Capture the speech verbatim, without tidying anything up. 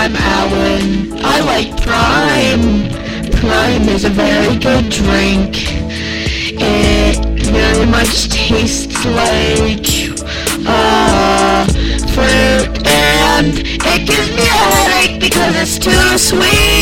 I'm Alan. I like Prime. Prime is a very good drink. It very much tastes like uh, fruit, and it gives me a headache because it's too sweet.